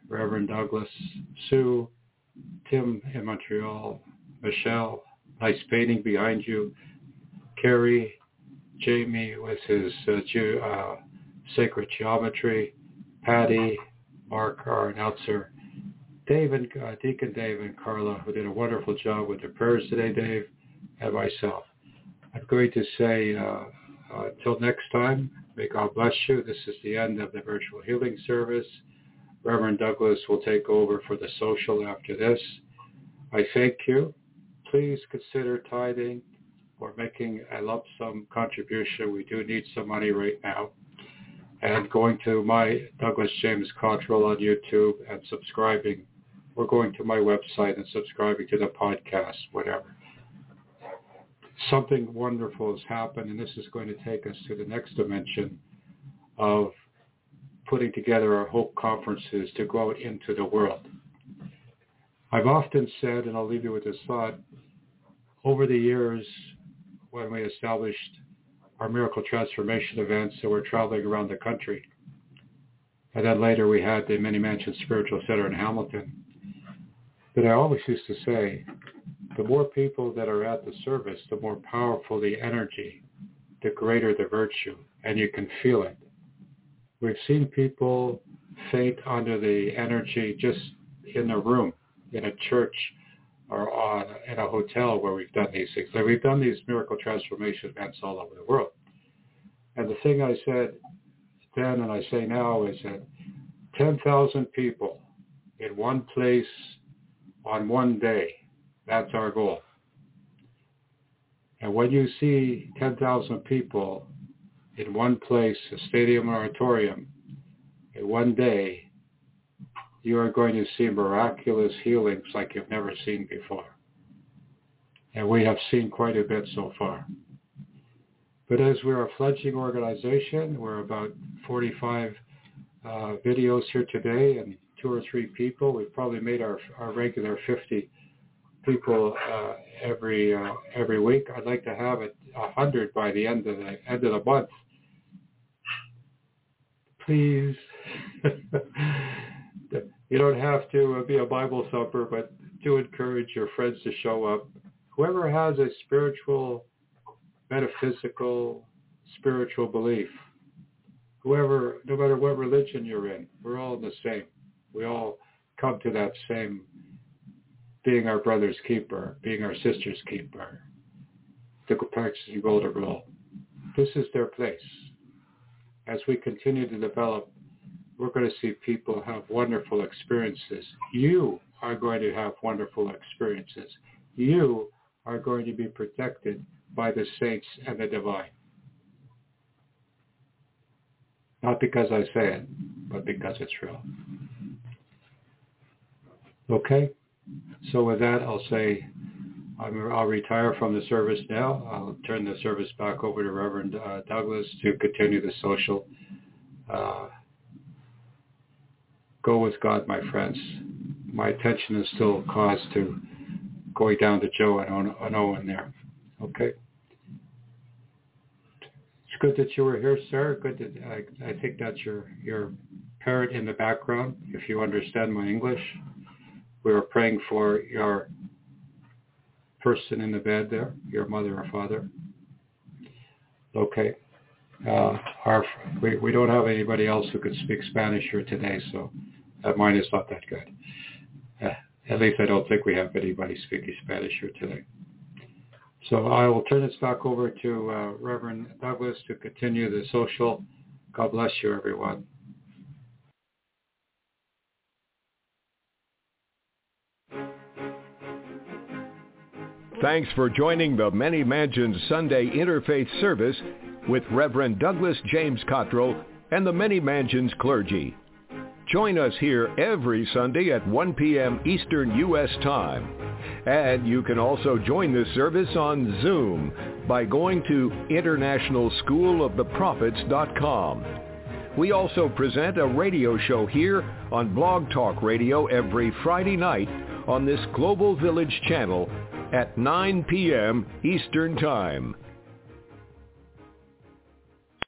Reverend Douglas, Sue, Tim in Montreal, Michelle, nice painting behind you, Carrie, Jamie with his uh, ge- uh, sacred geometry, Patty, Mark, our announcer, Dave and uh, Deacon Dave and Carla, who did a wonderful job with their prayers today, Dave, and myself. I'm going to say uh, uh, until next time, may God bless you. This is the end of the virtual healing service. Reverend Douglas will take over for the social after this. I thank you. Please consider tithing or making a lump sum contribution. We do need some money right now. And going to my Douglas James Cottrell on YouTube and subscribing, or going to my website and subscribing to the podcast, whatever. Something wonderful has happened, and this is going to take us to the next dimension of putting together our Hope Conferences to go out into the world. I've often said, and I'll leave you with this thought, over the years when we established our Miracle Transformation events, so we're traveling around the country, and then later we had the Many Mansions Spiritual Center in Hamilton, but I always used to say, the more people that are at the service, the more powerful the energy, the greater the virtue, and you can feel it. We've seen people faint under the energy just in a room, in a church, or on, in a hotel where we've done these things. Like we've done these miracle transformation events all over the world. And the thing I said then and I say now is that ten thousand people in one place on one day, that's our goal. And when you see ten thousand people in one place, a stadium or auditorium, in one day, you are going to see miraculous healings like you've never seen before. And we have seen quite a bit so far. But as we're a fledgling organization, we're about forty-five uh, videos here today and two or three people. We've probably made our, our regular fifty people uh, every uh, every week. I'd like to have it one hundred by the end of the end of the month. Please. You don't have to be a Bible thumper, but do encourage your friends to show up. Whoever has a spiritual, metaphysical, spiritual belief, whoever, no matter what religion you're in, we're all the same. We all come to that same being our brother's keeper, being our sister's keeper, the practicing golden rule. This is their place. As we continue to develop, we're going to see people have wonderful experiences. You are going to have wonderful experiences. You are going to be protected by the saints and the divine. Not because I say it, but because it's real. Okay? So with that, I'll say I'm, I'll retire from the service now. I'll turn the service back over to Reverend uh, Douglas to continue the social. Uh, go with God, my friends. My attention is still caused to going down to Joe and, and Owen there. Okay? It's good that you were here, sir. Good that I, I think that's your, your parrot in the background, if you understand my English. We were praying for your person in the bed there, your mother or father. Okay. Uh, our, we, we don't have anybody else who can speak Spanish here today, so uh, mine is not that good. Uh, at least I don't think we have anybody speaking Spanish here today. So I will turn this back over to uh, Reverend Douglas to continue the social. God bless you, everyone. Thanks for joining the Many Mansions Sunday Interfaith Service with Reverend Douglas James Cottrell and the Many Mansions clergy. Join us here every Sunday at one p.m. Eastern U S time. And you can also join this service on Zoom by going to international school of the prophets dot com. We also present a radio show here on Blog Talk Radio every Friday night on this Global Village channel at nine p.m. Eastern Time.